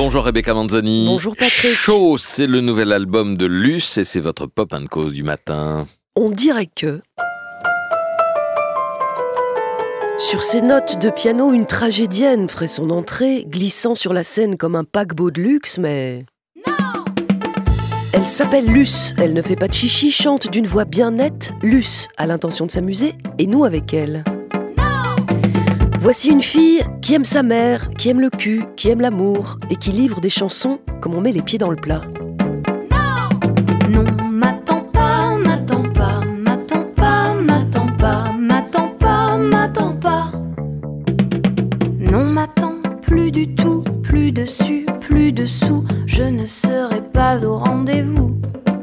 Bonjour Rebecca Manzoni. Bonjour Patrick. Chaud, c'est le nouvel album de Luce et c'est votre Pop & Cause du matin. On dirait que... Sur ces notes de piano, une tragédienne ferait son entrée, glissant sur la scène comme un paquebot de luxe, mais... Non. Elle s'appelle Luce, elle ne fait pas de chichi, chante d'une voix bien nette. Luce a l'intention de s'amuser, et nous avec elle. Voici une fille qui aime sa mère, qui aime le cul, qui aime l'amour et qui livre des chansons comme on met les pieds dans le plat. Non, m'attends pas, m'attends pas, m'attends pas, m'attends pas, m'attends pas, m'attends pas. Non, m'attends plus du tout, plus dessus, plus dessous, je ne serai pas au rendez-vous.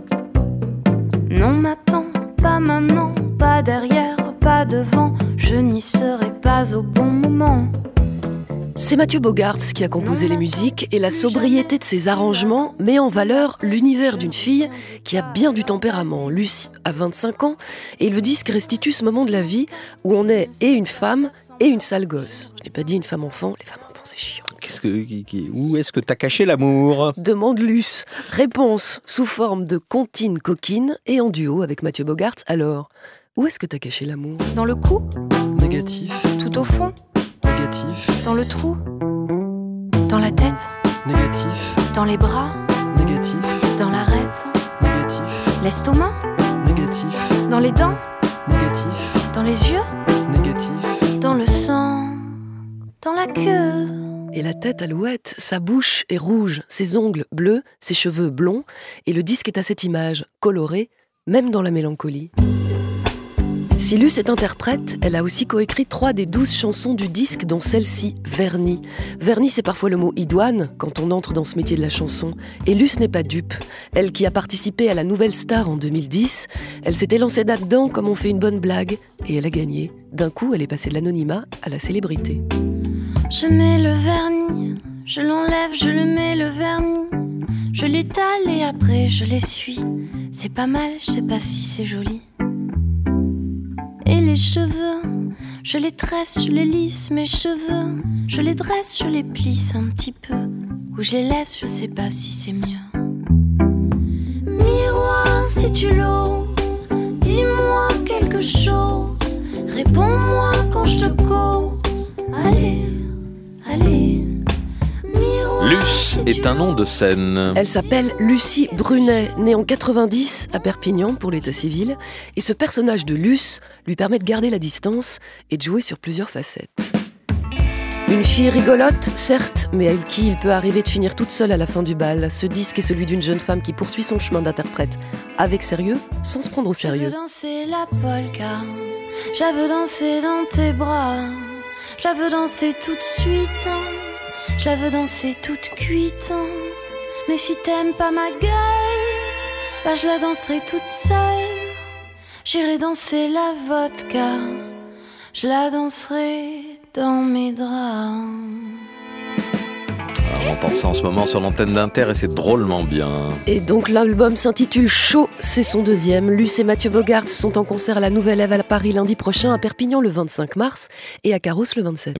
Non, m'attends pas maintenant, pas derrière, pas devant, je n'y serai pas au bon moment. C'est Mathieu Bogaerts qui a composé les musiques et la sobriété de ses arrangements met en valeur l'univers d'une fille qui a bien du tempérament. Luce a 25 ans et le disque restitue ce moment de la vie où on est et une femme et une sale gosse. Je n'ai pas dit une femme enfant, les femmes enfants c'est chiant. Où est-ce que t'as caché l'amour ? Demande Luce. Réponse sous forme de comptine coquine et en duo avec Mathieu Bogaerts. Alors, où est-ce que t'as caché l'amour ? Dans le cou, Négatif, tout au fond, négatif, dans le trou, dans la tête, négatif, dans les bras, négatif, dans l'arête, négatif, l'estomac, négatif, dans les dents, négatif, dans les yeux, négatif. dans le sang, dans la queue. Et la tête alouette, sa bouche est rouge, ses ongles bleus, ses cheveux blonds, et le disque est à cette image, colorée, même dans la mélancolie. Si Luce est interprète, elle a aussi coécrit 3 des 12 chansons du disque, dont celle-ci, Vernis. Vernis, c'est parfois le mot idoine quand on entre dans ce métier de la chanson. Et Luce n'est pas dupe. Elle qui a participé à la Nouvelle Star en 2010, elle s'était lancée là-dedans comme on fait une bonne blague, et elle a gagné. D'un coup, elle est passée de l'anonymat à la célébrité. Je mets le vernis, je l'enlève, je le mets le vernis. Je l'étale et après je l'essuie. C'est pas mal, je sais pas si c'est joli. Et les cheveux, je les tresse, je les lisse, mes cheveux. Je les dresse, je les plisse un petit peu. Ou je les laisse, je sais pas si c'est mieux. Miroir, si tu l'oses, dis-moi quelque chose. Réponds-moi quand je te cause. Allez, allez. Miroir, Luce si tu est un nom de scène. Elle s'appelle Lucie Brunet, née en 90 à Perpignan pour l'état civil. Et ce personnage de Luce lui permet de garder la distance et de jouer sur plusieurs facettes. Une fille rigolote, certes, mais à qui il peut arriver de finir toute seule à la fin du bal. Ce disque est celui d'une jeune femme qui poursuit son chemin d'interprète avec sérieux, sans se prendre au Je sérieux. veux danser la polka, je la veux danser dans tes bras. Je la veux danser tout de suite, je la veux danser toute cuite. Mais si t'aimes pas ma gueule, bah je la danserai toute seule. J'irai danser la vodka, je la danserai dans mes draps. On entend ça en ce moment sur l'antenne d'Inter et c'est drôlement bien. Et donc l'album s'intitule Chaud, c'est son deuxième. Luce et Mathieu Bogaerts sont en concert à la Nouvelle Ève à Paris lundi prochain, à Perpignan le 25 mars et à Carros le 27.